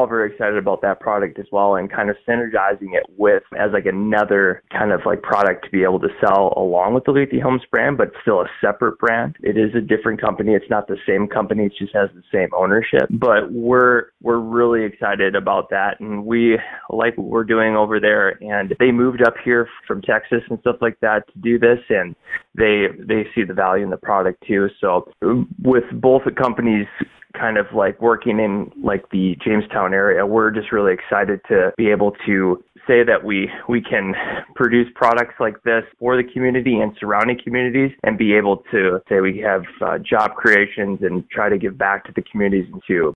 all very excited about that product as well, and kind of synergizing it with as like another kind of like product to be able to sell along with the Lethe Homes brand, but still a separate brand. It is a different company. It's not the same company. It just has the same ownership. But we're really excited about that, and we like what we're doing over there. And they moved up here from Texas and stuff like that to do this, and they see the value in the product too. So with both the companies kind of like working in like the Jamestown area, we're just really excited to be able to say that we can produce products like this for the community and surrounding communities, and be able to say we have job creations and try to give back to the communities too.